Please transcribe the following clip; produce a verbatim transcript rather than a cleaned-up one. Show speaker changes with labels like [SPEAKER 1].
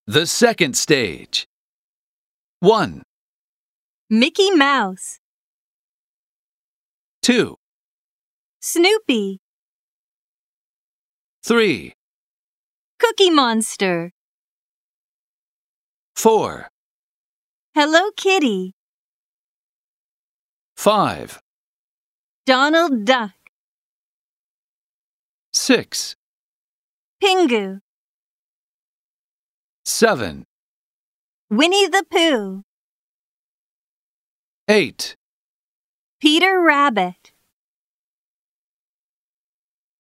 [SPEAKER 1] The second stage. one,
[SPEAKER 2] Mickey Mouse,
[SPEAKER 1] two,
[SPEAKER 2] Snoopy,
[SPEAKER 1] three,
[SPEAKER 2] Cookie Monster,
[SPEAKER 1] four,
[SPEAKER 2] Hello Kitty,
[SPEAKER 1] five,
[SPEAKER 2] Donald Duck,
[SPEAKER 1] six,
[SPEAKER 2] Pingu,
[SPEAKER 1] seven,
[SPEAKER 2] Winnie the Pooh,
[SPEAKER 1] eight,
[SPEAKER 2] Peter Rabbit.